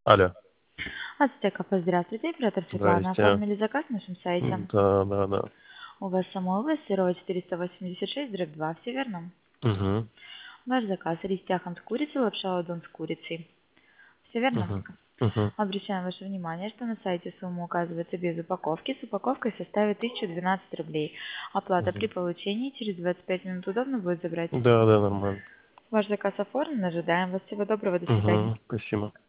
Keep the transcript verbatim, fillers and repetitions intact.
Алло. Ацтеков, здравствуйте, оператор Светлана. Здрасте. Оформили заказ на нашем сайте. Да, да, да. У вас Самойлова Серова четыреста восемьдесят шесть, дробь два, все верно? Угу. Ваш заказ рис тяхан с курицей, лапша удон с курицей. Все верно? Угу. Угу. Обращаем ваше внимание, что на сайте сумма указывается без упаковки. С упаковкой составит тысяча двенадцать рублей. Оплата при Угу. получении через двадцать пять минут удобно будет забрать. Да, да, нормально. Ваш заказ оформлен, ожидаем вас. Всего доброго, до свидания. Угу. Спасибо.